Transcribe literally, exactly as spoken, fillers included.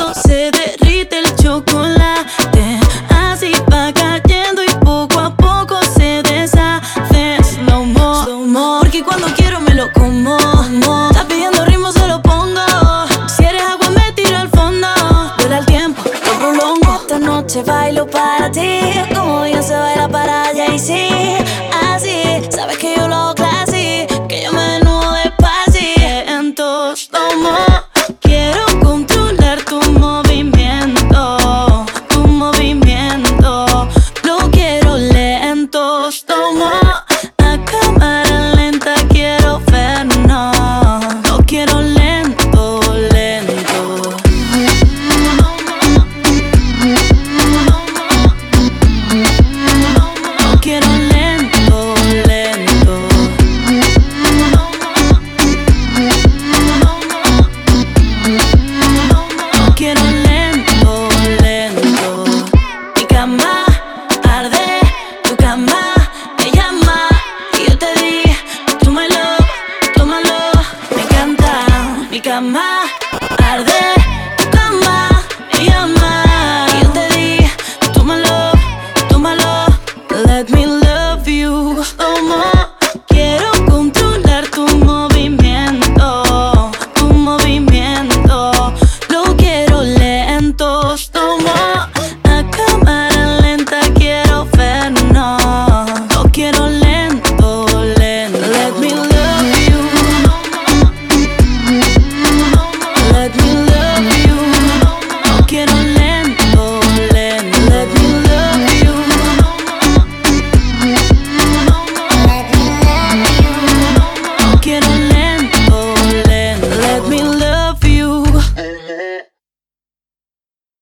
cuando se derrite el chocolate, así va cayendo y poco a poco se deshace. Slow mo, slow mo, porque cuando quiero me lo como. Está pidiendo ritmo, se lo pongo. Si eres agua me tiro al fondo. Vuela el tiempo, lo prolongo. Esta noche bailo para ti, como bien se baila para ella y sí. Así, sabes que yo lo hago classy, que yo me desnudo despacito. Slow mo, quiero controlar tu movimiento, tu movimiento. Lo quiero lento. Slow mo, a cámara lenta quiero vernos. Lo quiero lento, lento. Lo quiero lento, lento. Lo quiero lento, lento. Mi cama arde, tu cama me llama y yo te di, tómalo, tómalo. Me encanta. Mi cama arde.